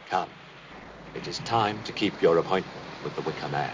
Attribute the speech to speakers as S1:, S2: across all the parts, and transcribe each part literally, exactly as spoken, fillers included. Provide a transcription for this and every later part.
S1: Come, it is time to keep your appointment with the Wicker Man.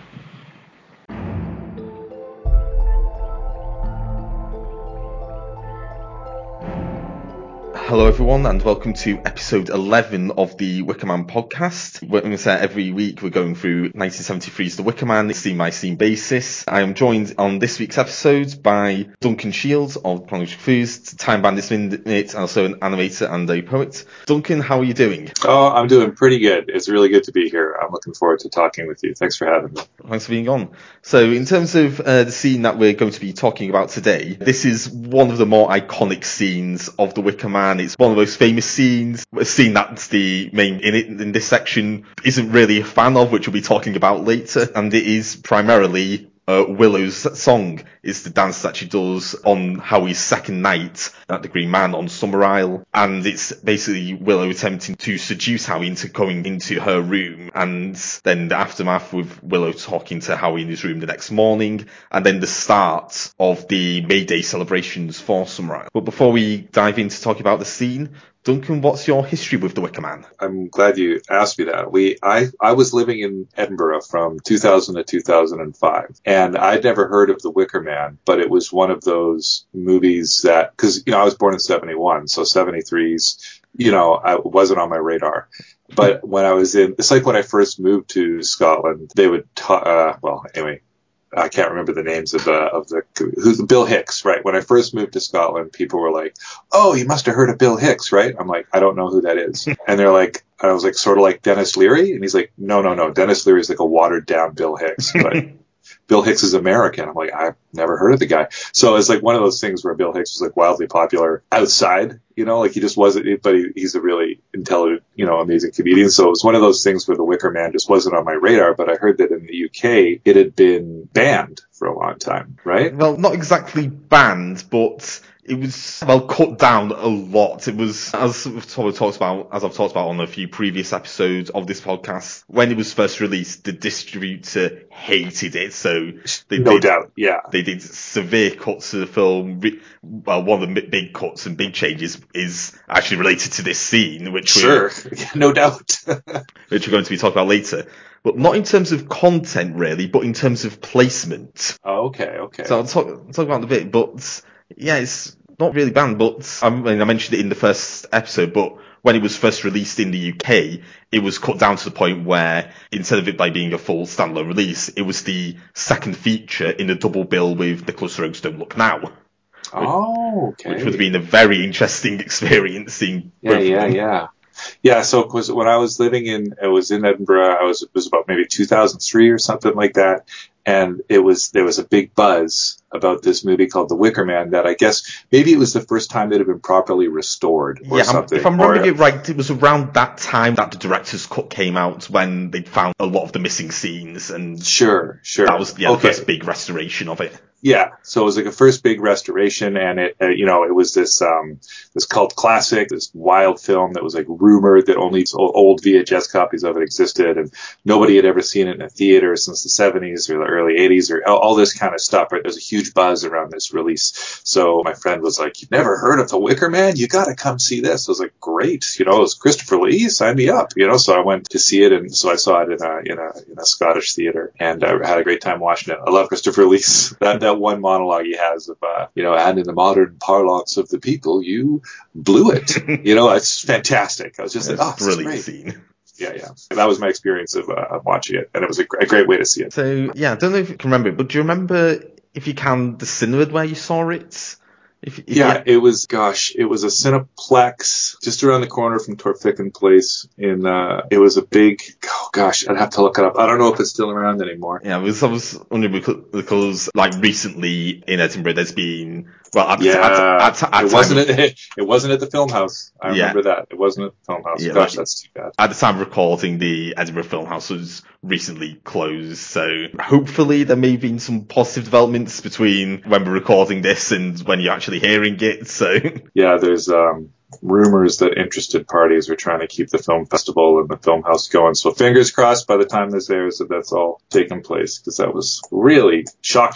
S2: Hello everyone and welcome to episode eleven of the Wicker Man podcast. We're going to say every week we're going through nineteen seventy-three's The Wicker Man, scene by scene basis. I am joined on this week's episode by Duncan Shields of Chronological Foods, Time Bandits Minute, and also an animator and a poet. Duncan, how are you doing?
S3: Oh, I'm doing pretty good. It's really good to be here. I'm looking forward to talking with you. Thanks for having me.
S2: Thanks for being on. So in terms of uh, the scene that we're going to be talking about today, this is one of the more iconic scenes of The Wicker Man. It's one of the most famous scenes, a scene that's the main in it in this section isn't really a fan of, which we'll be talking about later, and it is primarily uh, Willow's song. It's the dance that she does on Howie's second night at the Green Man on Summer Isle, and it's basically Willow attempting to seduce Howie into going into her room, and then the aftermath with Willow talking to Howie in his room the next morning, and then the start of the May Day celebrations for Summer Isle. But before we dive into talking about the scene, Duncan, what's your history with The Wicker Man?
S3: I'm glad you asked me that. We, I, I was living in Edinburgh from two thousand to two thousand five, and I'd never heard of The Wicker Man, but it was one of those movies that, because you know I was born in seventy-one, so seventy-threes, you know, I wasn't on my radar. But when I was in, it's like when I first moved to Scotland, they would talk. Uh, well, anyway. I can't remember the names of the, of the, who's Bill Hicks, right? When I first moved to Scotland, people were like, oh, you must have heard of Bill Hicks, right? I'm like, I don't know who that is. And they're like, I was like, sort of like Dennis Leary. And he's like, no, no, no. Dennis Leary is like a watered down Bill Hicks. But Bill Hicks is American. I'm like, I've never heard of the guy. So it's like one of those things where Bill Hicks was like wildly popular outside, you know, like he just wasn't, but he, he's a really intelligent, you know, amazing comedian. So it was one of those things where The Wicker Man just wasn't on my radar, but I heard that in the U K it had been banned for a long time, right?
S2: Well, not exactly banned, but it was, well, cut down a lot. It was, as we've talked about, as I've talked about on a few previous episodes of this podcast, when it was first released, the distributor hated it. So they
S3: no
S2: did,
S3: doubt, yeah.
S2: They did severe cuts to the film. Well, one of the big cuts and big changes is actually related to this scene, which
S3: sure, no doubt,
S2: which we're going to be talking about later. But not in terms of content, really, but in terms of placement.
S3: Oh, okay, okay.
S2: So I'll talk, I'll talk about it a bit, but yeah, it's not really banned, but I mean, I mentioned it in the first episode, but when it was first released in the U K, it was cut down to the point where instead of it by being a full standalone release, it was the second feature in a double bill with Nicholas Roeg's Don't Look Now.
S3: Oh, okay.
S2: Which would have been a very interesting experience seeing
S3: yeah,
S2: both
S3: yeah,
S2: of them.
S3: yeah. Yeah, so it was, when I was living in, it was in Edinburgh, I was, it was about maybe two thousand three or something like that. And it was, there was a big buzz about this movie called The Wicker Man that I guess maybe it was the first time it had been properly restored or
S2: yeah,
S3: something.
S2: If I'm remembering
S3: or,
S2: it right, it was around that time that the director's cut came out when they found a lot of the missing scenes, and
S3: sure, sure.
S2: that was yeah,
S3: okay.
S2: the first big restoration of it.
S3: Yeah, so it was like a first big restoration, and it, uh, you know, it was this um this cult classic, this wild film that was like rumored that only old V H S copies of it existed, and nobody had ever seen it in a theater since the seventies or the early eighties, or all this kind of stuff. Right? There's a huge buzz around this release. So my friend was like, "You've never heard of The Wicker Man? You got to come see this." I was like, "Great, you know, it was Christopher Lee, sign me up." You know, so I went to see it, and so I saw it in a in a in a Scottish theater, and I had a great time watching it. I love Christopher Lee's that. that one monologue he has of, uh, you know, and in the modern parlance of the people, you blew it. You know, it's fantastic. I was just
S2: It's
S3: like, oh, this is
S2: brilliant
S3: great.
S2: scene.
S3: Yeah, yeah. And that was my experience of, uh, of watching it, and it was a, a great way to see it.
S2: So, yeah, I don't know if you can remember it, but do you remember, if you can, the cinema where you saw it? If, if
S3: yeah,
S2: you...
S3: it was, gosh, it was a Cineplex just around the corner from Torficon Place. In uh, it was a big, oh gosh, I'd have to look it up. I don't know if it's still around anymore.
S2: Yeah, I was, I was wondering because, because, like, recently in Edinburgh, there's been, well, at,
S3: yeah,
S2: at, at, at
S3: it
S2: time
S3: wasn't
S2: of,
S3: at, it wasn't at the Film House. I
S2: yeah.
S3: remember that. It wasn't at the Film House.
S2: Yeah,
S3: Gosh,
S2: like,
S3: that's too bad.
S2: At the time of recording, the Edinburgh Film House was recently closed, so hopefully there may have been some positive developments between when we're recording this and when you're actually hearing it, so.
S3: Yeah, there's um, rumors that interested parties are trying to keep the film festival and the film house going. So fingers crossed by the time this airs that that's all taken place, because that was really shocked me.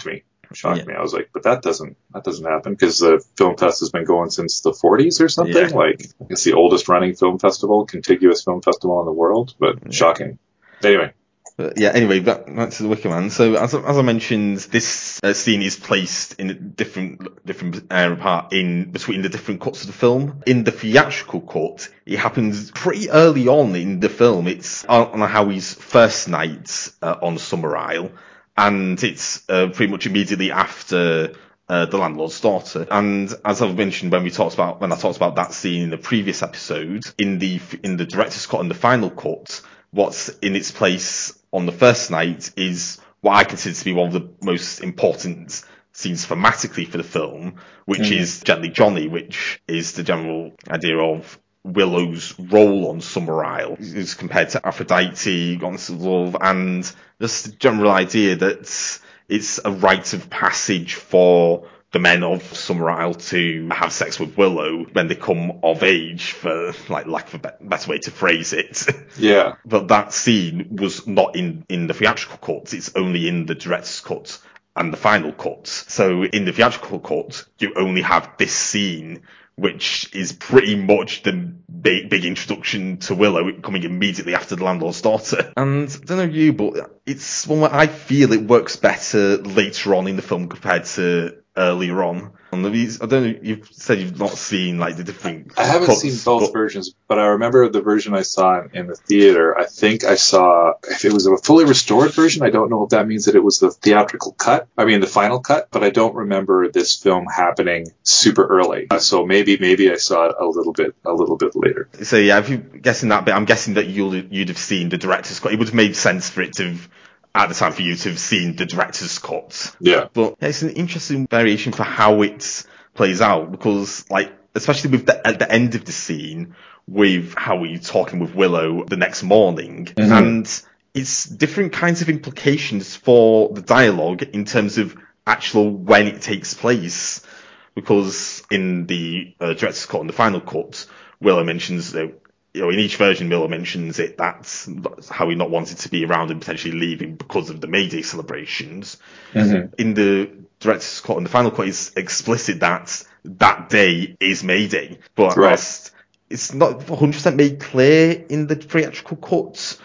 S3: shocked
S2: Yeah.
S3: me. I was like, but that doesn't that doesn't happen because the film fest has been going since the forties or something.
S2: Yeah.
S3: Like it's the oldest running film festival, contiguous film festival in the world. But
S2: Yeah.
S3: shocking. Anyway.
S2: But yeah, anyway, back, back to the Wicker Man. So as, as I mentioned, this uh, scene is placed in a different different uh, part in between the different cuts of the film. In the theatrical cut, it happens pretty early on in the film. It's on, on Howie's first night uh, on Summer Isle, and it's uh, pretty much immediately after Uh, the landlord's daughter. And as I've mentioned when we talked about when I talked about that scene in the previous episode, in the in the director's cut and the final cut, what's in its place on the first night is what I consider to be one of the most important scenes thematically for the film, which mm-hmm. is Gently Johnny, which is the general idea of Willow's role on Summer Isle is compared to Aphrodite, Goddess of Love, and just the general idea that it's a rite of passage for the men of Summer Isle to have sex with Willow when they come of age, for like lack of a better way to phrase it.
S3: Yeah.
S2: But that scene was not in, in the theatrical cut. It's only in the director's cut and the final cut. So in the theatrical cut, you only have this scene, which is pretty much the big, big introduction to Willow coming immediately after the landlord's daughter. And I don't know you, but it's one where I feel it works better later on in the film compared to earlier on. And these, I don't know, you've said you've not seen like the different
S3: I haven't
S2: cuts,
S3: seen both
S2: but
S3: versions, but I remember the version I saw in the theater. I think I saw, if it was a fully restored version, I don't know if that means that it was the theatrical cut, I mean the final cut, but I don't remember this film happening super early. Uh, so maybe maybe I saw it a little bit a little bit later.
S2: So yeah, if you're guessing that bit, I'm guessing that you'll, you'd have seen the director's cut. It would have made sense for it to have, at the time, for you to have seen the director's cut.
S3: Yeah.
S2: But yeah, it's an interesting variation for how it plays out, because, like, especially with the, at the end of the scene, with Howie talking with Willow the next morning, mm-hmm. and it's different kinds of implications for the dialogue in terms of actual when it takes place. Because in the uh, director's cut and the final cut, Willow mentions that, you know, in each version, Willow mentions it, that's Howie not wanted to be around and potentially leaving because of the May Day celebrations. Mm-hmm. In the director's cut and the final cut, it's explicit that that day is May Day. But
S3: right.
S2: it's not one hundred percent made clear in the theatrical cut,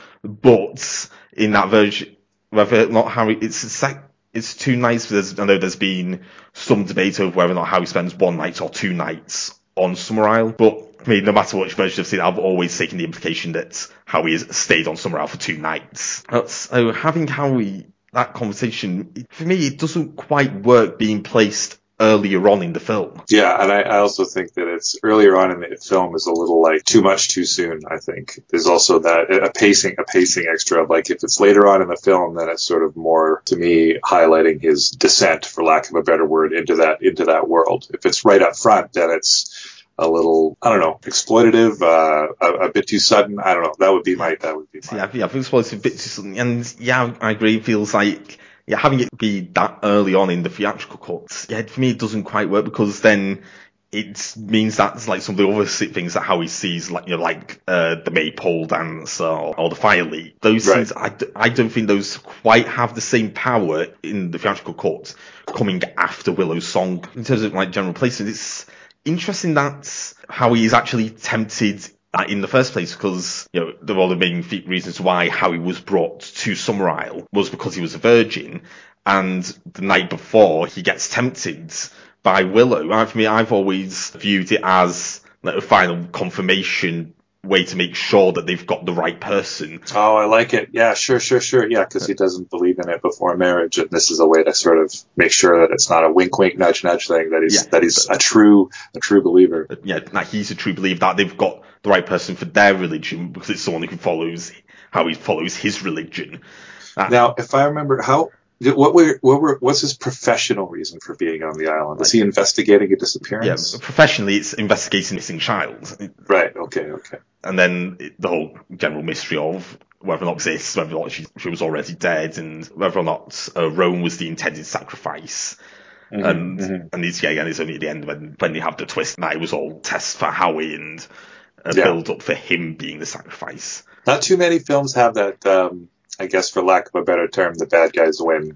S2: but in that version, whether or not Howie, it's a sec- It's two nights. There's, I know there's been some debate over whether or not Howie spends one night or two nights on Summer Isle. But I mean, no matter which version I've seen, I've always taken the implication that Howie has stayed on Summer Isle for two nights. So having Howie, that conversation, for me, it doesn't quite work being placed earlier on in the film.
S3: Yeah, and I, I also think that it's earlier on in the film is a little like too much too soon, I think. There's also that a pacing a pacing extra of like if it's later on in the film, then it's sort of more to me highlighting his descent, for lack of a better word, into that into that world. If it's right up front, then it's a little, I don't know, exploitative, uh, a, a bit too sudden. I don't know. That would be my that would be my
S2: Yeah, yeah, I think it's a bit too sudden. And yeah, I agree, it feels like yeah, having it be that early on in the theatrical cuts, yeah, for me it doesn't quite work, because then it means that's like some of the other things that Howie sees, like, you know, like uh, the maypole dance or, or the fire leap. Those
S3: right.
S2: things, I, I don't think those quite have the same power in the theatrical cut coming after Willow's song. In terms of like general placement, it's interesting that Howie is actually tempted in the first place, because, you know, the one of the main reasons why Howie was brought to Summer Isle was because he was a virgin, and the night before he gets tempted by Willow. And for me, I've always viewed it as like a final confirmation way to make sure that they've got the right person.
S3: Oh, I like it. Yeah, sure, sure, sure. Yeah, because he doesn't believe in it before marriage, and this is a way to sort of make sure that it's not a wink, wink, nudge, nudge thing. That he's yeah, that he's a true, a true believer.
S2: Yeah, that he's a true believer, that they've got the right person for their religion, because it's someone who follows how he follows his religion.
S3: Uh, now, if I remember, how what were what were what's his professional reason for being on the island? Is he investigating a disappearance?
S2: Yeah, professionally, it's investigating a missing child.
S3: Right. Okay. Okay.
S2: And then the whole general mystery of whether or not exists, whether or not she, she was already dead, and whether or not uh, Rome was the intended sacrifice. Mm-hmm, and mm-hmm. and it's, yeah, again, it's only at the end when, when they have the twist that it was all tests for Howie and a yeah. build up for him being the sacrifice.
S3: Not too many films have that, um, I guess, for lack of a better term, the bad guys win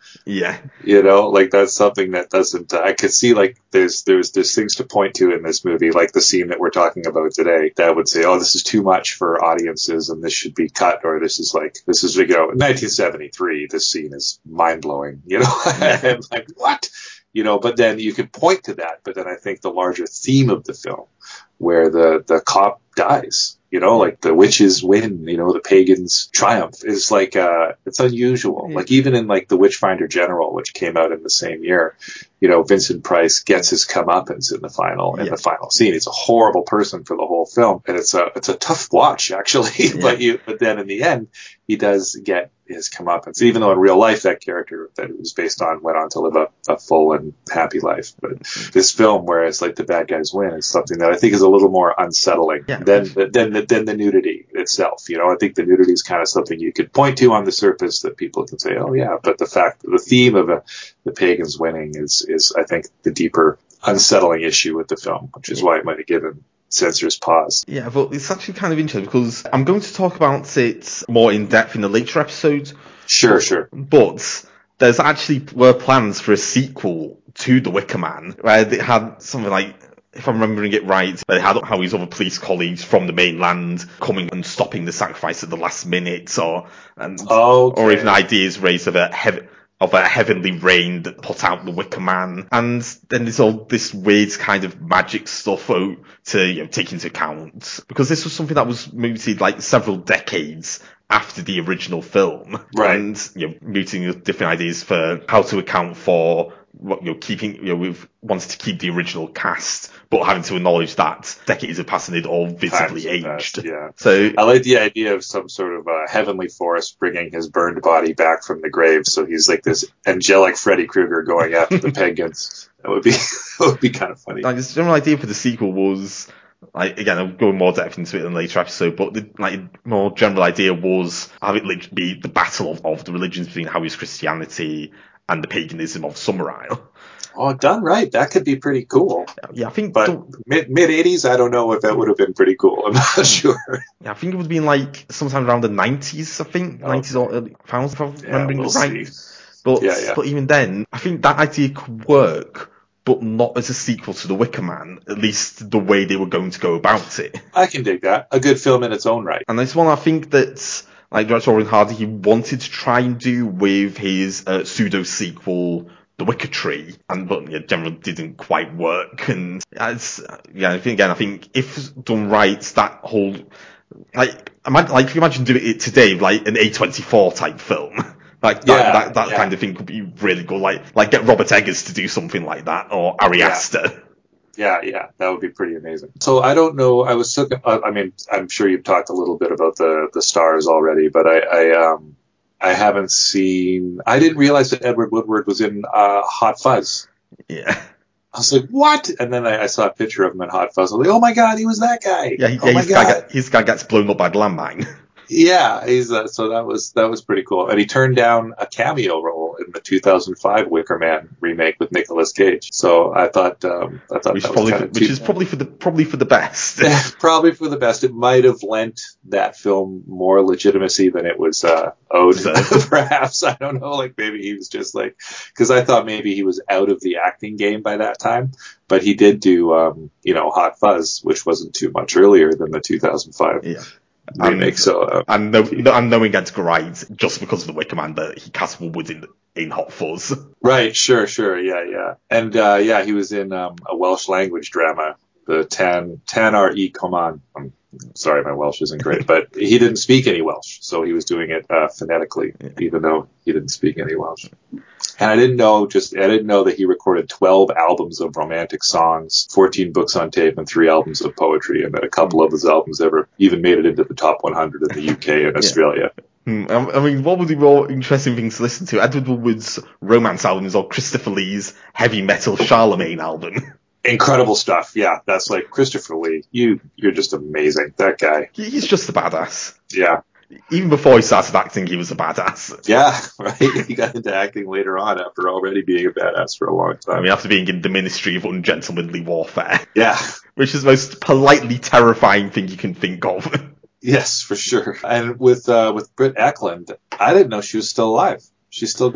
S2: Yeah.
S3: You know, like that's something that doesn't, I could see like there's, there's, there's things to point to in this movie, like the scene that we're talking about today that would say, oh, this is too much for audiences and this should be cut, or this is like, this is, you know, in nineteen seventy-three, this scene is mind blowing, you know, I'm like, what? You know, but then you could point to that, but then I think the larger theme of the film where the, the cop dies, you know, like the witches win, you know, the pagans triumph is like, uh, it's unusual.
S2: Yeah.
S3: Like even in like the Witchfinder General, which came out in the same year, you know, Vincent Price gets his comeuppance in the final, in
S2: Yeah.
S3: the final scene. He's a horrible person for the whole film. And it's a, it's a tough watch actually,
S2: Yeah.
S3: but you, but then in the end, he does get his comeuppance, even though in real life that character that it was based on went on to live a, a full and happy life. But this film, where it's like the bad guys win, is something that I think is a little more unsettling
S2: Yeah.
S3: than the, than the, than the nudity itself. You know, I think the nudity is kind of something you could point to on the surface that people can say, oh yeah, but the fact, the theme of a, the pagans winning is is I think the deeper unsettling issue with the film, which is
S2: Yeah.
S3: why it might have given censors pause.
S2: Yeah, but it's actually kind of interesting because I'm going to talk about it more in depth in a later episode.
S3: Sure, sure.
S2: But there's actually were plans for a sequel to The Wicker Man, where they had something like, if I'm remembering it right, they had how his other police colleagues from the mainland coming and stopping the sacrifice at the last minute, or and
S3: Okay.
S2: or even ideas raised of a heav- of a heavenly rain that put out the Wicker Man, and then there's all this weird kind of magic stuff oh, to you know take into account, because this was something that was mooted like several decades after the original film,
S3: Right.
S2: and you know mooting with different ideas for how to account for what you know keeping you know we've wanted to keep the original cast, but having to acknowledge that decades have passed and it all visibly
S3: Times have
S2: aged.
S3: passed, yeah.
S2: So
S3: I like the idea of some sort of uh, heavenly force bringing his burned body back from the grave. So he's like this angelic Freddy Krueger going after the pagans. That would be that would be kind of funny.
S2: like the general idea for the sequel was, like, again, I'll go in more depth into it in a later episode, but the like more general idea was have it literally be the battle of, of the religions between Howie's Christianity and the paganism of Summerisle.
S3: Oh, done right. That could be pretty cool.
S2: Yeah, I think,
S3: But
S2: the,
S3: mid mid eighties, I don't know if that would have been pretty cool. I'm not sure.
S2: yeah, I think it would have been like sometime around the nineties. I think
S3: Okay.
S2: nineties or early thousands, if I'm
S3: Yeah,
S2: remembering
S3: we'll
S2: it right.
S3: see.
S2: But
S3: Yeah, yeah.
S2: but even then, I think that idea could work, but not as a sequel to The Wicker Man. At least the way they were going to go about it.
S3: I can dig that. A good film in its own right.
S2: And this one, I think that, like director Orrin Hardy, he wanted to try and do with his uh, pseudo sequel, The Wicker Tree, and but yeah, generally didn't quite work. And it's, yeah, I think again, I think if done right, that whole like, imagine, like if you imagine doing it today, like an A twenty-four type film. Like that,
S3: Yeah,
S2: that, that
S3: yeah.
S2: kind of thing could be really good. Like, like get Robert Eggers to do something like that, or Ari
S3: Yeah.
S2: Aster.
S3: Yeah, yeah, that would be pretty amazing. So I don't know. I was so, uh, I mean, I'm sure you've talked a little bit about the the stars already, but I, I um I haven't seen. I didn't realize that Edward Woodward was in uh, Hot Fuzz.
S2: Yeah.
S3: I was like, what? And then I, I saw a picture of him in Hot Fuzz. I was like, oh my god, he was that guy.
S2: Yeah, he,
S3: oh
S2: yeah
S3: my
S2: his, guy
S3: god.
S2: get, his guy gets blown up by the landmine.
S3: Yeah, he's uh, so that was that was pretty cool. And he turned down a cameo role in the two thousand five Wicker Man remake with Nicolas Cage. So I thought um, I thought
S2: Which
S3: that
S2: probably
S3: was
S2: for,
S3: kind of
S2: which is probably for the probably for the best.
S3: probably for the best. It might have lent that film more legitimacy than it was uh, owed,
S2: So-
S3: perhaps. I don't know. Like maybe he was just like, because I thought maybe he was out of the acting game by that time. But he did do, um, you know, Hot Fuzz, which wasn't too much earlier than the two thousand five
S2: Yeah.
S3: remake.
S2: And,
S3: so uh,
S2: and, no, no, and knowing Edgar Wright, just because of the Wicker Man, that he cast Woodward in in Hot Fuzz.
S3: right, sure, sure, yeah, yeah, and uh, yeah, he was in um, a Welsh language drama, the Tan Tan Ar E Coman. I'm sorry, my Welsh isn't great, but he didn't speak any Welsh, so he was doing it uh, phonetically, even though he didn't speak any Welsh. And I didn't know, just I didn't know that he recorded twelve albums of romantic songs, fourteen books on tape, and three albums of poetry, and that a couple of his albums ever even made it into the top one hundred in the U K and Australia.
S2: Hmm, I I mean, what would be more interesting things to listen to? Edward Woodward's romance albums or Christopher Lee's heavy metal Charlemagne album?
S3: Incredible stuff, yeah. That's like Christopher Lee. You, you're just amazing. That guy.
S2: He- He's just a badass.
S3: Yeah.
S2: Even before he started acting, he was a badass.
S3: Yeah, right. He got into acting later on after already being a badass for a long time.
S2: I mean, after being in the Ministry of Ungentlemanly Warfare,
S3: Yeah.
S2: which is the most politely terrifying thing you can think of.
S3: Yes, for sure. And with uh, with Britt Eklund, I didn't know she was still alive. She's still going.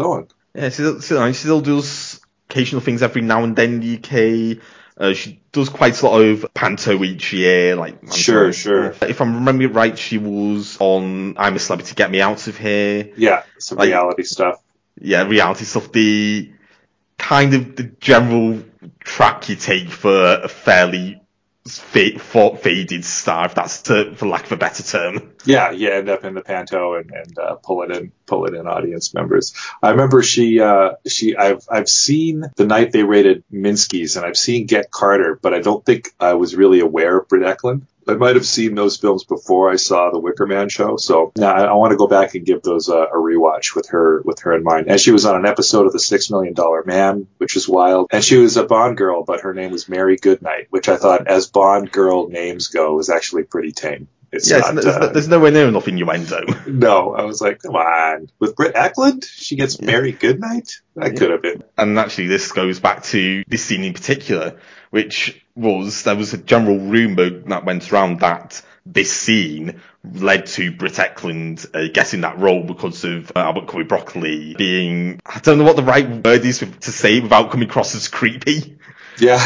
S2: Yeah, she still, still, she still does occasional things every now and then in the U K. Uh, she does quite a lot of panto each year, like Panto.
S3: Sure, sure.
S2: If I'm remembering it right, she was on I'm a Celebrity, Get Me Out of Here.
S3: Yeah, some
S2: Like,
S3: reality stuff.
S2: Yeah, reality stuff. The kind of the general track you take for a fairly fa- faded star, if that's to, for lack of a better term.
S3: Yeah, you end up in the panto and, and uh, pull it in, pull it in audience members. I remember she, uh, she, I've, I've seen The Night They Raided Minsky's, and I've seen Get Carter, but I don't think I was really aware of Britt Eklund. I might have seen those films before I saw the Wicker Man show, so now I, I want to go back and give those uh, a rewatch with her, with her in mind. And she was on an episode of The Six Million Dollar Man, which is wild. And she was a Bond girl, but her name was Mary Goodnight, which I thought, as Bond girl names go, was actually pretty tame. It's
S2: yeah,
S3: not,
S2: it's, there's,
S3: uh,
S2: there's nowhere near enough innuendo.
S3: No, I was like, come on. With Britt Eklund, she gets Mary Goodnight? That could have been.
S2: And actually, this goes back to this scene in particular, which was, there was a general rumour that went around that this scene led to Britt Eklund uh, getting that role because of uh, Albert Curry Broccoli being, I don't know what the right word is to say without coming across as creepy.
S3: Yeah.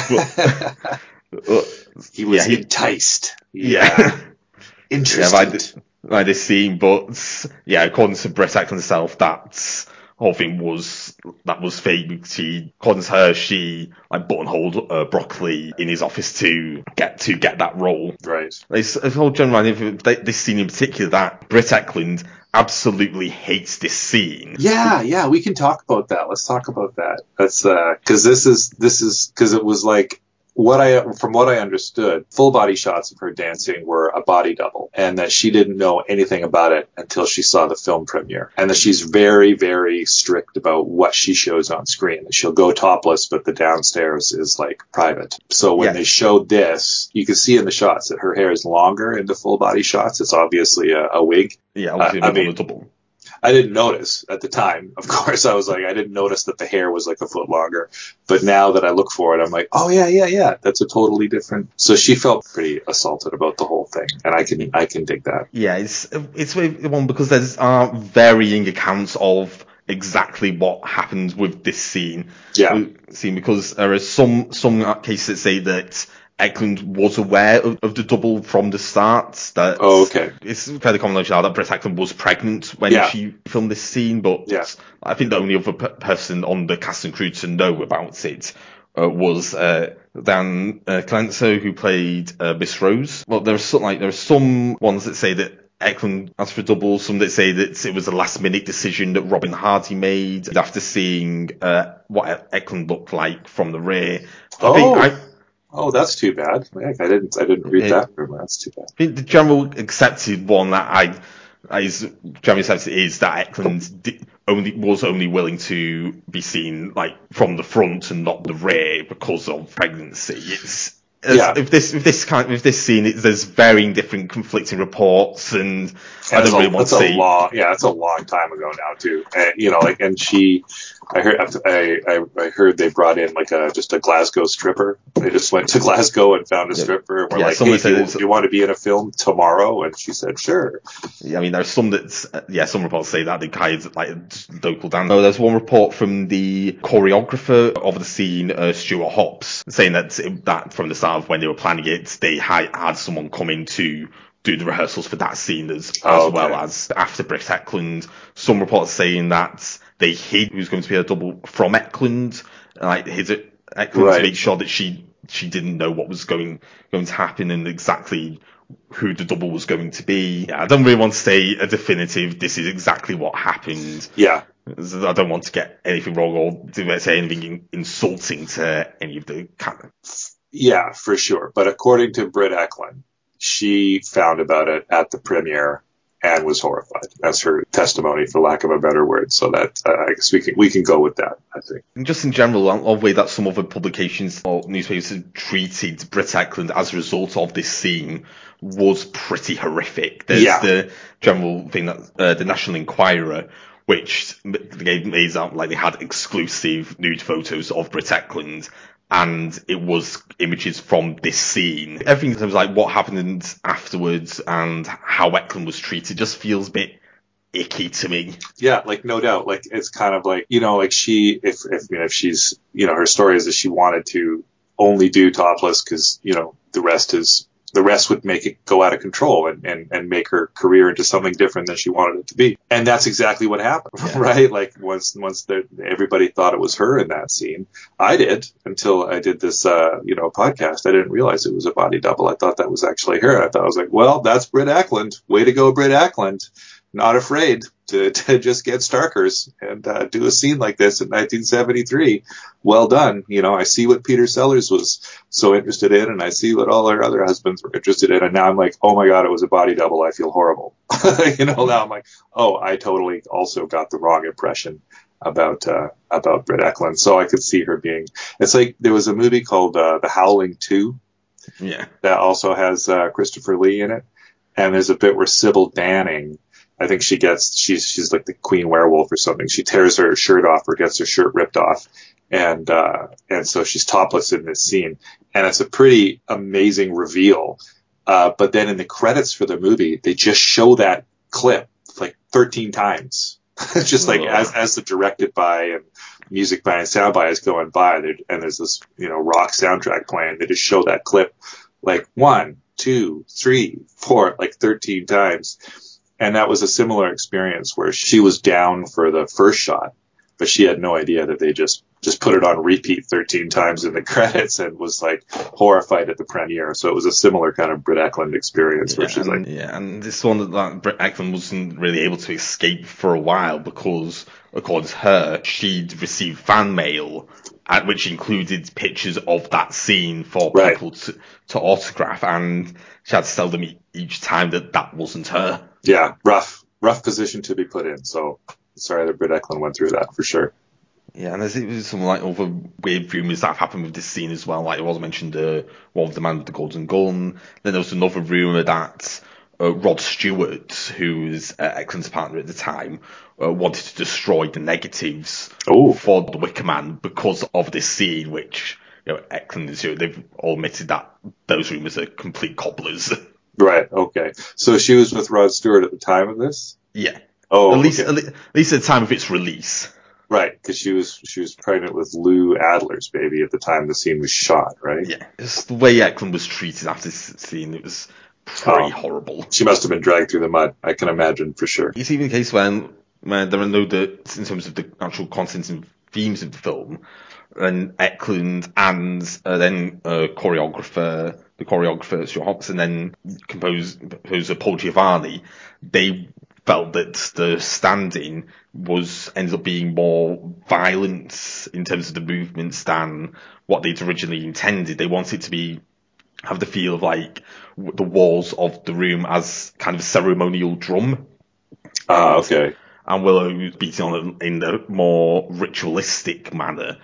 S2: But, uh,
S3: he was
S2: yeah, he,
S3: enticed.
S2: Yeah.
S3: Yeah. Interesting.
S2: Yeah, by, this, by this scene, but yeah, according to Britt Eklund herself, that whole thing was that was fake. She, according to her, she like buttonholed uh, Broccoli in his office to get to get that role.
S3: Right.
S2: It's a whole general idea of this scene in particular that Britt Eklund absolutely hates this scene.
S3: Yeah, yeah, we can talk about that. Let's talk about that. That's uh, because this is this is because it was like. What I, from what I understood, full body shots of her dancing were a body double, and that she didn't know anything about it until she saw the film premiere. And that she's very, very strict about what she shows on screen. She'll go topless, but the downstairs is like private. So when
S2: Yeah.
S3: they showed this, you can see in the shots that her hair is longer in the full body shots. It's obviously a, a wig.
S2: Yeah, obviously
S3: uh, I
S2: on
S3: mean,
S2: the double.
S3: I didn't notice at the time. Of course, I was like, I didn't notice that the hair was like a foot longer. But now that I look for it, I'm like, oh yeah, yeah, yeah. That's a totally different. So she felt pretty assaulted about the whole thing, and I can, I can dig that.
S2: Yeah, it's it's the one because there's uh, varying accounts of exactly what happened with this scene.
S3: Yeah.
S2: Scene because there are some some cases that say that Eklund was aware of, of the double from the start. That
S3: Oh, okay.
S2: It's fairly common knowledge now that Britt Eklund was pregnant when
S3: Yeah.
S2: she filmed this scene, but
S3: Yeah.
S2: I think the only other p- person on the cast and crew to know about it uh, was uh, Dan uh, Clenso, who played uh, Miss Rose. Well, there are some like there are some ones that say that Eklund asked for a double, some that say that it was a last minute decision that Robin Hardy made after seeing uh, what Eklund looked like from the rear. I
S3: Oh.
S2: think I,
S3: Oh, that's too bad. Heck, I didn't, I didn't read
S2: It-
S3: that rumor. That's too bad.
S2: I think the general accepted one that I is generally accepted is that Eklund di- only was only willing to be seen like from the front and not the rear because of pregnancy. It's as,
S3: Yeah.
S2: if this if this kind if this scene it, there's varying different conflicting reports and I
S3: That's
S2: don't really
S3: a,
S2: want
S3: that's
S2: to
S3: a
S2: see.
S3: long, yeah, that's a long time ago now too. And you know, like, and she, I heard, I, I, I heard they brought in like a just a Glasgow stripper. They just went to Glasgow and found a stripper. And were
S2: Yeah,
S3: like,
S2: someone
S3: hey, do you,
S2: said it's-
S3: do you want to be in a film tomorrow? And she said, sure.
S2: I mean, there's some that, uh, yeah, some reports say that they hired like a local dance. Oh, there's one report from the choreographer of the scene, uh, Stuart Hobbs, saying that that from the start of when they were planning it, they had, had someone come in to do the rehearsals for that scene as, as
S3: Oh, okay.
S2: well as after Britt Eklund. Some reports saying that they hid who's going to be a double from Eklund, like his Eklund
S3: Right.
S2: to make sure that she she didn't know what was going going to happen and exactly who the double was going to be. I don't really want to say a definitive, this is exactly what happened.
S3: Yeah.
S2: I don't want to get anything wrong or to say anything insulting to any of the characters.
S3: Yeah, for sure. But according to Britt Eklund, she found about it at the premiere and was horrified. That's her testimony, for lack of a better word. So that uh, I guess we can we can go with that, I think.
S2: And just in general, of the way that some other publications or newspapers have treated Britt Eklund as a result of this scene was pretty horrific. There's
S3: Yeah.
S2: the general thing that uh, the National Enquirer, which they made out like they had exclusive nude photos of Britt Eklund, and it was images from this scene. Everything in terms of like what happened afterwards and how Eklund was treated just feels a bit icky to me.
S3: Yeah, like no doubt. Like it's kind of like, you know, like she, if if you know, if she's, you know, her story is that she wanted to only do topless because, you know, the rest is the rest would make it go out of control and, and, and make her career into something different than she wanted it to be. And that's exactly what happened, yeah. Right? Like once, once the, everybody thought it was her in that scene. I did until I did this, uh, you know, podcast. I didn't realize it was a body double. I thought that was actually her. I thought I was like, well, that's Britt Ekland. Way to go, Britt Ekland. Not afraid to, to just get Starkers and uh, do a scene like this in nineteen seventy-three. Well done. You know, I see what Peter Sellers was so interested in, and I see what all her other husbands were interested in. And now I'm like, oh my God, it was a body double. I feel horrible. You know, now I'm like, oh, I totally also got the wrong impression about uh, about Britt Ekland. So I could see her being. It's like there was a movie called uh, The Howling two.
S2: Yeah.
S3: That also has uh, Christopher Lee in it, and there's a bit where Sybil Danning. I think she gets, she's, she's like the queen werewolf or something. She tears her shirt off or gets her shirt ripped off. And, uh, and so she's topless in this scene. And it's a pretty amazing reveal. Uh, but then in the credits for the movie, they just show that clip like thirteen times. Just like as, as the directed by and music by and sound by is going by. And there's this, you know, rock soundtrack playing. They just show that clip like one, two, three, four, like thirteen times. And that was a similar experience where she was down for the first shot, but she had no idea that they just, just put it on repeat thirteen times in the credits and was like horrified at the premiere. So it was a similar kind of Britt Ekland experience where
S2: yeah,
S3: she's
S2: and,
S3: like,
S2: yeah, and this one that like, Britt Ekland wasn't really able to escape for a while because, according to her, she'd received fan mail at which included pictures of that scene for
S3: right.
S2: people to, to autograph, and she had to tell them each time that that wasn't her.
S3: Yeah, rough, rough position to be put in. So sorry that Britt Ekland went through that for sure.
S2: Yeah, and there's some like other weird rumours that have happened with this scene as well. Like it was mentioned, uh, one of the man with the golden gun. Then there was another rumour that uh, Rod Stewart, who was uh, Ekland's partner at the time, uh, wanted to destroy the negatives
S3: Ooh.
S2: for the Wicker Man because of this scene, which, you know, Ekland is, you know, they've all admitted that those rumours are complete cobblers.
S3: Right. Okay. So she was with Rod Stewart at the time of this?
S2: Yeah.
S3: Oh,
S2: at least,
S3: okay.
S2: at, le- at least at the time of its release.
S3: Right, because she was she was pregnant with Lou Adler's baby at the time the scene was shot, right?
S2: Yeah, it's the way Ekland was treated after this scene, it was pretty
S3: oh,
S2: horrible.
S3: She must have been dragged through the mud, I can imagine, for sure.
S2: It's even the case when, when there are no dirt in terms of the actual content and themes of the film, and Ekland and uh, then uh, choreographer, the choreographer Stuart Hawkes, and then compose, composer Paul Giovanni, they felt that the stand-in was ended up being more violent in terms of the movements than what they'd originally intended. They wanted it to be have the feel of like the walls of the room as kind of a ceremonial drum.
S3: Ah, uh, okay.
S2: And Willow beating on it in a more ritualistic manner,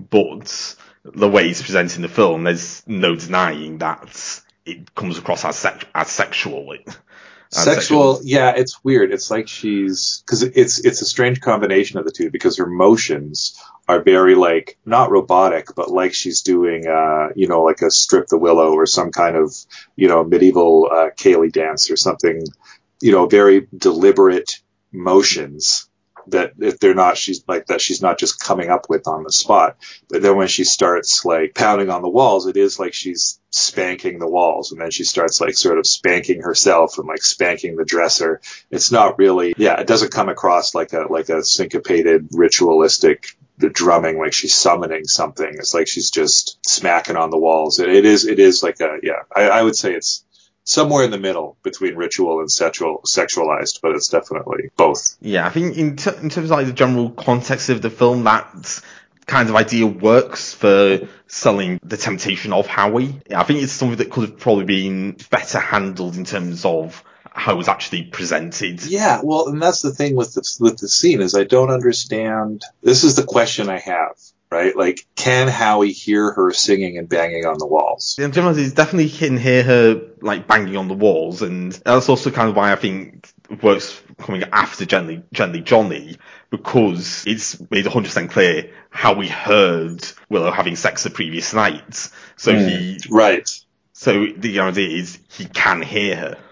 S2: but the way it's presented in the film, there's no denying that it comes across as sex- as sexual.
S3: As sexual, sexual, yeah, it's weird. It's like she's because it's it's a strange combination of the two because her motions are very like not robotic, but like she's doing, uh, you know, like a strip the willow or some kind of, you know, medieval uh, Cayley dance or something, you know, very deliberate motions that if they're not, she's like that she's not just coming up with on the spot. But then when she starts like pounding on the walls, it is like she's spanking the walls, and then she starts like sort of spanking herself and like spanking the dresser. It's not really, yeah, it doesn't come across like a like a syncopated ritualistic drumming like she's summoning something. It's like she's just smacking on the walls. It, it is it is like a yeah. I, I would say it's somewhere in the middle between ritual and sexual, sexualized, but it's definitely both.
S2: Yeah, I think in, t- in terms of like the general context of the film, that kind of idea works for selling the temptation of Howie. I think it's something that could have probably been better handled in terms of how it was actually presented.
S3: Yeah, well, and that's the thing with the, with the scene is I don't understand. This is the question I have. Right? Like, can Howie hear her singing and banging on the walls?
S2: In general, he definitely can hear her, like, banging on the walls, and that's also kind of why I think it works coming after Gently, Gently Johnny, because it's made one hundred percent clear Howie heard Willow having sex the previous night. So mm, he...
S3: Right.
S2: So the idea is he can hear her.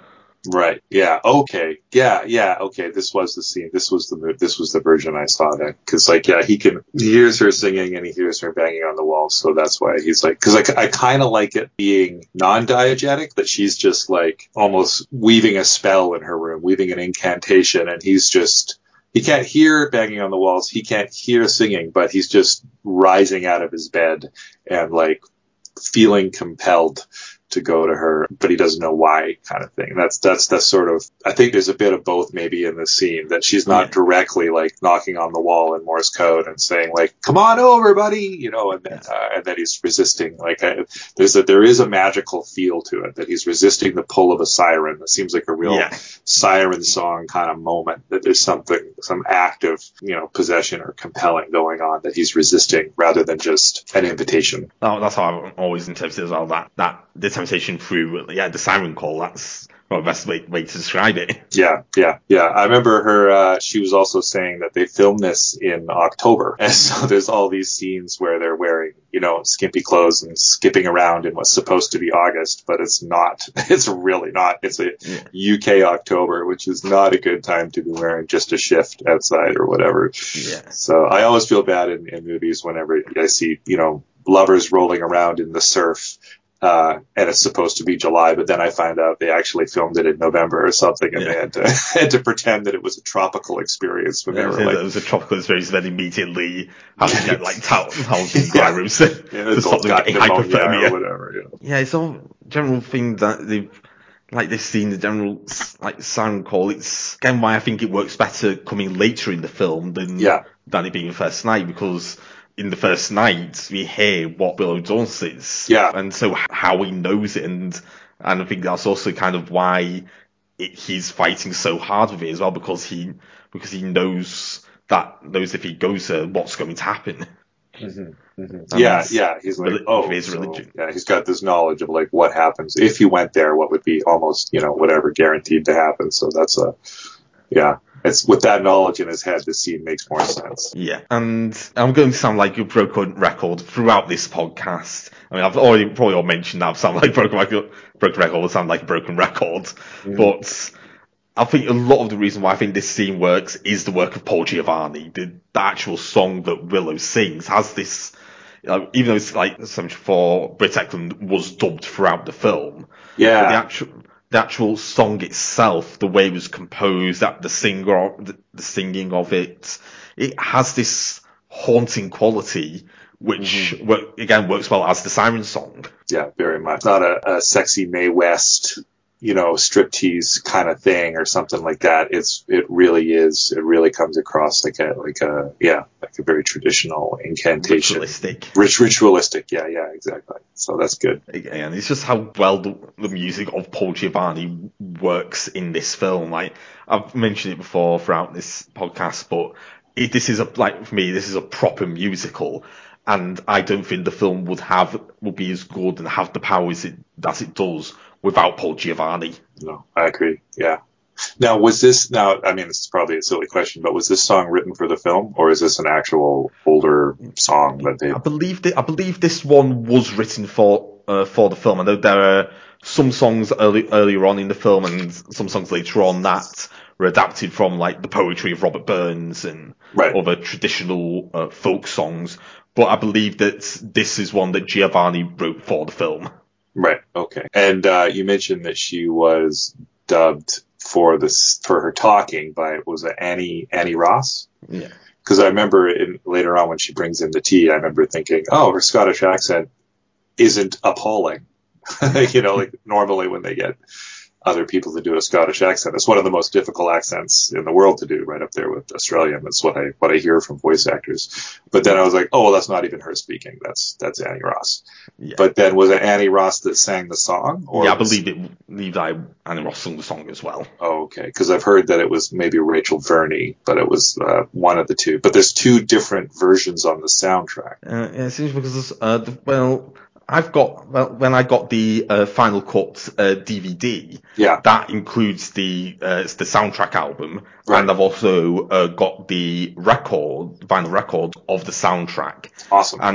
S3: Right. Yeah. Okay. Yeah. Yeah. Okay. This was the scene. This was the mo- this was the version I saw then. Because like, yeah, he can he hears her singing and he hears her banging on the wall. So that's why he's like, because I, I kind of like it being non-diegetic, that she's just like almost weaving a spell in her room, weaving an incantation, and he's just. He can't hear banging on the walls. He can't hear singing, but he's just rising out of his bed and like feeling compelled to go to her, but he doesn't know why, kind of thing. That's that's that's sort of. I think there's a bit of both maybe in this scene, that she's not
S2: Yeah.
S3: directly like knocking on the wall in Morse code and saying like, "Come on over, buddy," you know, and then uh, and then he's resisting. Like uh, there's a there is a magical feel to it, that he's resisting the pull of a siren. It seems like a real
S2: Yeah.
S3: siren song kind of moment, that there's something, some active, you know, possession or compelling going on that he's resisting, rather than just an invitation.
S2: Oh, that's how I'm always interpreted as well. That that the temptation through yeah the siren call. That's well, the best way, way to describe it.
S3: Yeah, yeah, yeah. I remember her, uh, she was also saying that they filmed this in October. And so there's all these scenes where they're wearing, you know, skimpy clothes and skipping around in what's supposed to be August, but it's not. It's really not. It's a
S2: Yeah.
S3: U K October, which is not a good time to be wearing just a shift outside or whatever.
S2: Yeah.
S3: So I always feel bad in, in movies whenever I see, you know, lovers rolling around in the surf. Uh, and it's supposed to be July, but then I find out they actually filmed it in November or something, and
S2: Yeah.
S3: they had to, had to pretend that it was a tropical experience when
S2: Yeah,
S3: they
S2: it
S3: were
S2: was,
S3: like,
S2: it was a tropical experience, then immediately having to get like towel- towels and
S3: Yeah.
S2: dry rooms to,
S3: yeah,
S2: to
S3: they
S2: stop
S3: both
S2: them
S3: got
S2: getting
S3: pneumonia
S2: hypothermia.
S3: or whatever. You know.
S2: Yeah, it's all general thing that they've, like they've seen the general, like, siren call. It's, again, why I think it works better coming later in the film than,
S3: Yeah.
S2: than it being the first night, because in the first night, we hear what Willow does is.
S3: Yeah.
S2: And so how he knows it, and, and I think that's also kind of why it, he's fighting so hard with it as well, because he, because he knows that, knows if he goes there, what's going to happen.
S3: Mm-hmm, mm-hmm.
S2: And
S3: Yeah, yeah. He's like,
S2: reli-
S3: oh,
S2: his
S3: so,
S2: religion.
S3: yeah. He's got this knowledge of like what happens if you went there, what would be almost, you know, whatever guaranteed to happen. So that's a, yeah. It's with that knowledge in his head, the scene makes more sense.
S2: Yeah, and I'm going to sound like a broken record throughout this podcast. I mean, I've already probably all mentioned that I sound like broken record, broken record, I sound like a broken record.
S3: Mm-hmm.
S2: But I think a lot of the reason why I think this scene works is the work of Paul Giovanni. The, the actual song that Willow sings has this, you know, even though it's like seventy-four, Britt Eklund was dubbed throughout the film.
S3: Yeah.
S2: But the actual, the actual song itself, the way it was composed, that the singer, the, the singing of it, it has this haunting quality, which
S3: Mm-hmm.
S2: work, again works well as the siren song.
S3: Yeah, very much. Not a, a sexy Mae West, you know, striptease kind of thing or something like that. It's, it really is, it really comes across like a, like a, yeah, like a very traditional incantation.
S2: Ritualistic.
S3: Rich, ritualistic. Yeah, yeah, exactly. So that's good.
S2: And it's just how well the, the music of Paul Giovanni works in this film. Like, I've mentioned it before throughout this podcast, but it, this is a, like, for me, this is a proper musical. And I don't think the film would have, would be as good and have the powers it, that it does without Paul Giovanni.
S3: No, I agree. Yeah. Now, was this, now, I mean, this is probably a silly question, but was this song written for the film, or is this an actual older song that they...
S2: I believe that, I believe this one was written for, uh, for the film. I know there are some songs early, earlier on in the film and some songs later on that were adapted from, like, the poetry of Robert Burns and
S3: Right.
S2: other traditional uh, folk songs. But I believe that this is one that Giovanni wrote for the film.
S3: Right. Okay. And uh, you mentioned that she was dubbed for this, for her talking by, was it Annie Annie Ross?
S2: Yeah.
S3: Because I remember in, later on when she brings in the tea, I remember thinking, oh, her Scottish accent isn't appalling. You know, like normally when they get other people to do a Scottish accent, it's one of the most difficult accents in the world to do, right up there with Australian. That's what I what I hear from voice actors. But then I was like, oh, well, that's not even her speaking. That's that's Annie Ross.
S2: Yeah.
S3: But then was it Annie Ross that sang the song? Or
S2: yeah, I
S3: was...
S2: believe it. Believe that Annie Ross sung the song as well.
S3: Oh, okay. Because I've heard that it was maybe Rachel Verney, but it was uh, one of the two. But there's two different versions on the soundtrack.
S2: Uh, yeah, it seems because uh, the, well, I've got well when I got the uh, Final Cut uh, D V D.
S3: Yeah.
S2: That includes the uh, the soundtrack album,
S3: Right.
S2: and I've also uh, got the record, vinyl record of the soundtrack.
S3: Awesome.
S2: And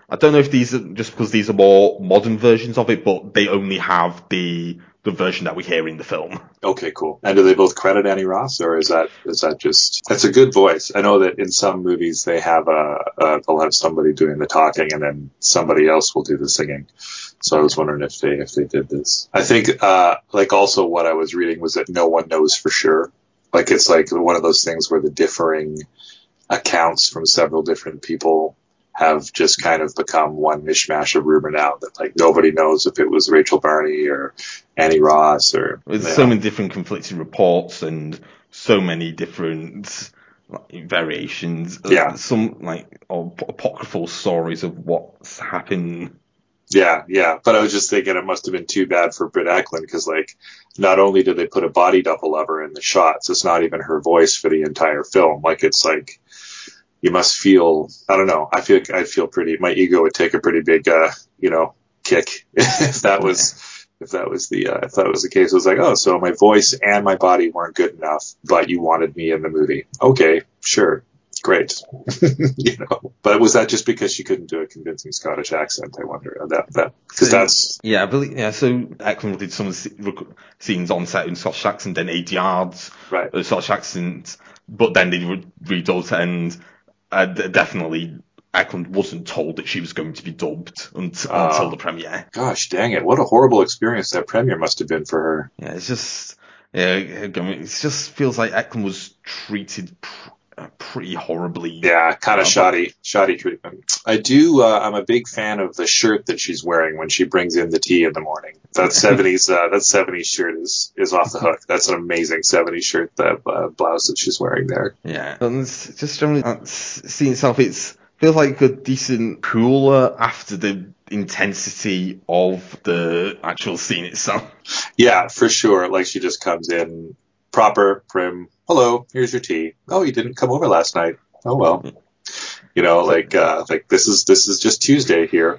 S2: I don't know if these are just because these are more modern versions of it, but they only have the the version that we hear in the film.
S3: Okay, cool. And do they both credit Annie Ross, or is that is that just? That's a good voice. I know that in some movies they have a, a they'll have somebody doing the talking and then somebody else will do the singing. So I was wondering if they if they did this. I think uh, like also what I was reading was that no one knows for sure. Like it's like one of those things where the differing accounts from several different people have just kind of become one mishmash of rumor now that like nobody knows if it was Rachel Barney or Annie Ross or
S2: There's
S3: you
S2: so
S3: know.
S2: many different conflicting reports and so many different like, variations.
S3: Yeah.
S2: Some like or apocryphal stories of what's happened.
S3: Yeah, yeah. But I was just thinking it must have been too bad for Britt Eklund because like not only did they put a body double of her in the shots, it's not even her voice for the entire film. Like it's like you must feel, I don't know, I feel, I feel pretty, my ego would take a pretty big, uh, you know, kick if that was, if that was the, uh, if that was the case. It was like, oh, so my voice and my body weren't good enough, but you wanted me in the movie. Okay, sure. Great. You know, but was that just because she couldn't do a convincing Scottish accent? I wonder that, that, cause
S2: So,
S3: that's,
S2: yeah, I believe, yeah, so Eklund did some of the sc- scenes on set in Scottish accent, then eight yards,
S3: right.
S2: uh, Scottish accent, but then they re- redubbed it and uh, d- definitely Eklund wasn't told that she was going to be dubbed until,
S3: Uh,
S2: until the premiere.
S3: Gosh, dang it. What a horrible experience that premiere must have been for her.
S2: Yeah, it's just, yeah, it just feels like Eklund was treated pr- uh, pretty horribly.
S3: Yeah, kind of
S2: Uh,
S3: shoddy, shoddy treatment. I do, uh, I'm a big fan of the shirt that she's wearing when she brings in the tea in the morning. That seventies, uh, that seventies shirt is, is off the hook. That's an amazing seventies shirt, that uh, blouse that she's wearing there.
S2: Yeah, and it's just generally, uh, scene itself, it's feels like a decent cooler after the intensity of the actual scene itself.
S3: Yeah, for sure. Like she just comes in proper, prim. Hello, here's your tea. Oh, you didn't come over last night. Oh well. You know, like uh, like this is this is just Tuesday here.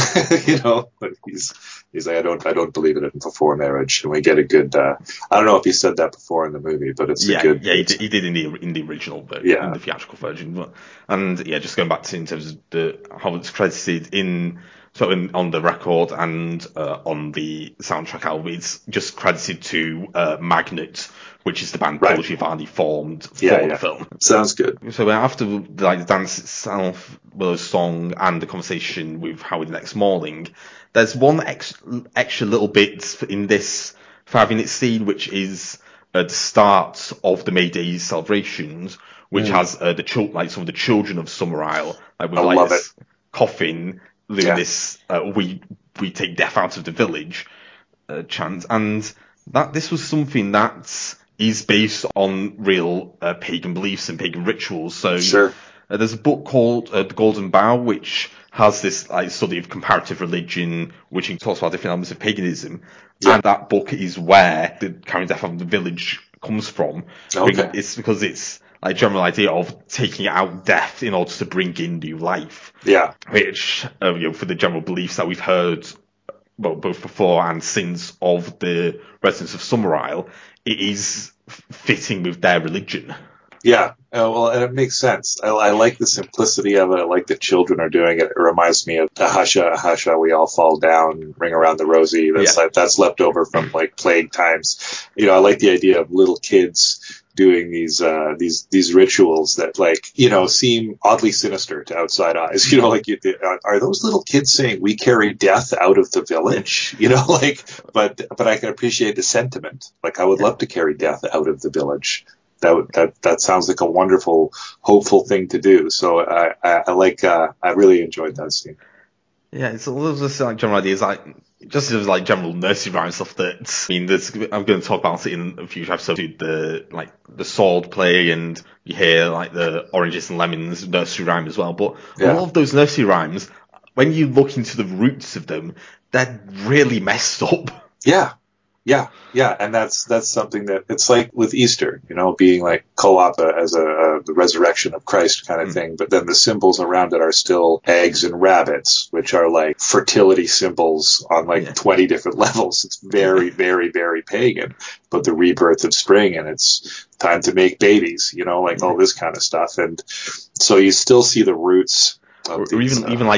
S3: You know, but he's he's like I don't I don't believe in it before marriage, and we get a good. Uh, I don't know if he said that before in the movie, but it's
S2: Yeah,
S3: a good.
S2: yeah, he did, he did in the in the original version,
S3: Yeah.
S2: in the theatrical version. But, and yeah, just going back to in terms of the how it's credited in so in, on the record and uh, on the soundtrack album, it's just credited to uh, Magnet, which is the band
S3: Right.
S2: Paul Giovanni formed for
S3: Yeah,
S2: the
S3: yeah.
S2: film.
S3: Sounds good.
S2: So after like the dance itself, Willow's song, and the conversation with Howard the next morning, there's one ex- extra little bit in this five-minute scene, which is at the start of the May Day celebrations, which
S3: Mm.
S2: has uh, the chil- like some of the children of Summer Isle, like with
S3: I
S2: like
S3: love
S2: this coffin doing
S3: Yeah.
S2: this uh, "we we take death out of the village" uh, chant, and that this was something that is based on real uh, pagan beliefs and pagan rituals. So
S3: Sure.
S2: uh, there's a book called uh, The Golden Bough, which has this like study of comparative religion, which talks about different elements of paganism.
S3: Yeah.
S2: And that book is where the carrying death of the village comes from.
S3: Okay.
S2: It's because it's like a general idea of taking out death in order to bring in new life.
S3: Yeah.
S2: Which, uh, you know, for the general beliefs that we've heard, well, both before and since of the residents of Summer Isle, it is fitting with their religion.
S3: Yeah, uh, well, and it makes sense. I, I like the simplicity of it. I like that children are doing it. It reminds me of Ahasha, Ahasha, we all fall down, ring around the rosy. That's
S2: Yeah.
S3: like, that's left over from like plague times. You know, I like the idea of little kids doing these, uh, these, these rituals that like, you know, seem oddly sinister to outside eyes. You know, like, you, are, are those little kids saying we carry death out of the village? You know, like, but, but I can appreciate the sentiment. Like, I would love to carry death out of the village. That, that that sounds like a wonderful, hopeful thing to do. So I, I, I like, uh, I really enjoyed that scene.
S2: Yeah, it's all of this like general ideas, like just as like general nursery rhyme stuff that I mean, there's, I'm going to talk about it in a future episodes. The like the sword play, and you hear like the oranges and lemons nursery rhyme as well. But
S3: Yeah.
S2: a lot of those nursery rhymes, when you look into the roots of them, they're really messed up.
S3: Yeah. Yeah. Yeah. And that's, that's something that it's like with Easter, you know, being like Kolapa as a, a the resurrection of Christ kind of
S2: Mm.
S3: thing. But then the symbols around it are still eggs and rabbits, which are like fertility symbols on like
S2: Yeah.
S3: twenty different levels. It's very, very, very pagan, but the rebirth of spring, and it's time to make babies, you know, like all this kind of stuff. And so you still see the roots of
S2: Or, or
S3: these,
S2: even
S3: uh,
S2: even like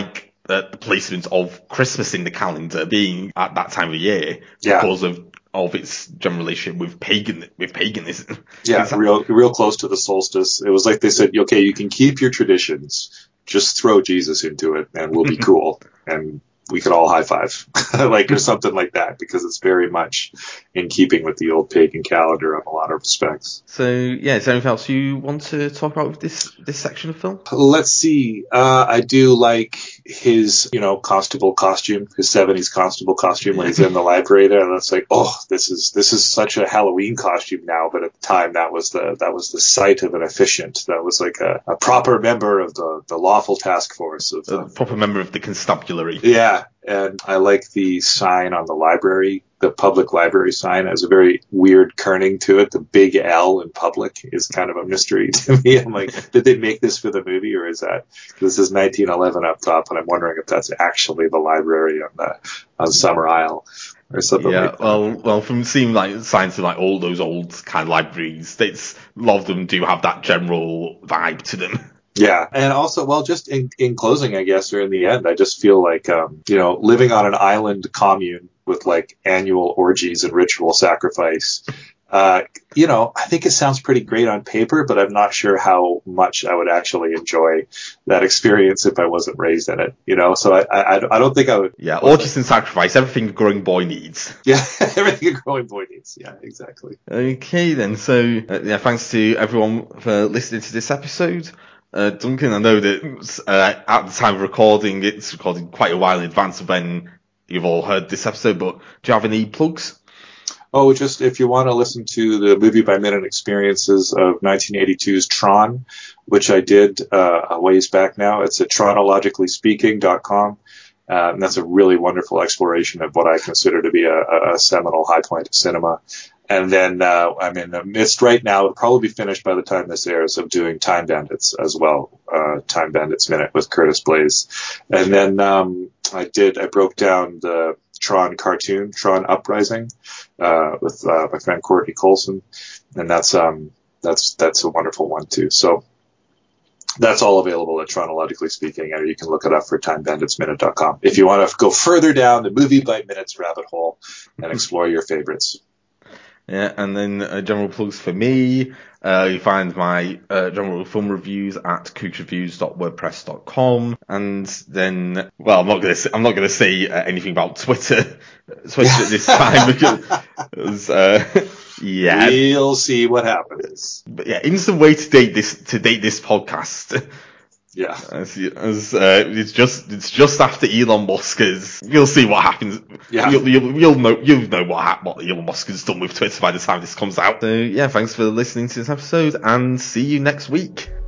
S2: uh, the placement of Christmas in the calendar being at that time of year
S3: Yeah.
S2: because of of its general relationship with pagan with paganism.
S3: Yeah,
S2: Is that-
S3: real real close to the solstice. It was like they said, okay, you can keep your traditions, just throw Jesus into it, and we'll be cool, and we could all high five, like or something like that, because it's very much in keeping with the old pagan calendar in a lot of respects.
S2: So yeah, is there anything else you want to talk about with this this section of film?
S3: Let's see. Uh, I do like his, you know, constable costume, his seventies constable costume when he's in the library there. And it's like, oh, this is this is such a Halloween costume now, but at the time that was the that was the sight of an efficient. That was like a, a proper member of the, the lawful task force of the
S2: A proper member of the constabulary.
S3: Yeah, and I like the sign on the library. The public library sign has a very weird kerning to it. The big L in public is kind of a mystery to me. I'm like, did they make this for the movie, or is that this is nineteen eleven up top? And I'm wondering if that's actually the library on the on Summer Isle or something
S2: Yeah,
S3: like that.
S2: well, well, from seeing like signs of like all those old kind of libraries, it's a lot of them do have that general vibe to them.
S3: Yeah, and also, well, just in, in closing, I guess, or in the end, I just feel like, um, you know, living on an island commune with like annual orgies and ritual sacrifice, uh, you know, I think it sounds pretty great on paper, but I'm not sure how much I would actually enjoy that experience if I wasn't raised in it, you know, so I, I, I don't think I would.
S2: Yeah, orgies and sacrifice, everything a growing boy needs.
S3: Yeah, everything a growing boy needs. Yeah, exactly.
S2: Okay then, so uh, yeah, thanks to everyone for listening to this episode. Uh, Duncan, I know that uh, at the time of recording, it's recorded quite a while in advance of when you've all heard this episode, but do you have any plugs?
S3: Oh, just if you want to listen to the movie by minute experiences of nineteen eighty-two's Tron, which I did uh, a ways back now, it's at chronologically speaking dot com. Uh, and that's a really wonderful exploration of what I consider to be a, a seminal high point of cinema. And then uh, I'm in the midst right now, it'll probably be finished by the time this airs, of doing Time Bandits as well, uh, Time Bandits Minute with Curtis Blaze. And then um, I did, I broke down the Tron cartoon, Tron Uprising, uh, with uh, my friend Courtney Colson, and that's um that's that's a wonderful one too. So that's all available at Chronologically Speaking, or you can look it up for time bandits minute dot com if you want to go further down the movie by minutes rabbit hole and explore your favorites.
S2: Yeah, and then uh, general plugs for me. Uh, you find my uh, general film reviews at kooks reviews dot wordpress dot com, and then, well, I'm not gonna say, I'm not gonna say uh, anything about Twitter, Twitter at this time because, uh, yeah,
S3: We'll see what happens.
S2: but yeah, instant way to date this to date this podcast.
S3: Yeah.
S2: As, as uh, it's just it's just after Elon Musk is. You'll see what happens.
S3: Yeah.
S2: You'll, you'll, you'll know you'll know what hap- what Elon Musk has done with Twitter by the time this comes out. So yeah, thanks for listening to this episode, and see you next week.